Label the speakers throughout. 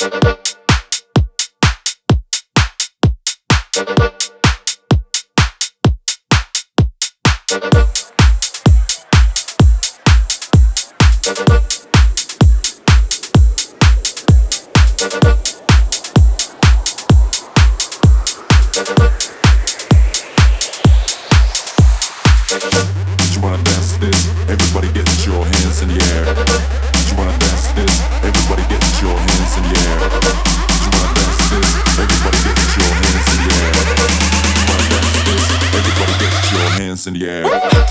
Speaker 1: You wanna dance this? Everybody get your hands in the air. You wanna dance this? Everybody get your hands in the air. You wanna dance this? Everybody get your hands in the air. You wanna dance this? Everybody get your hands in the air.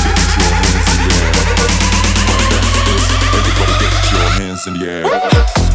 Speaker 1: In the air.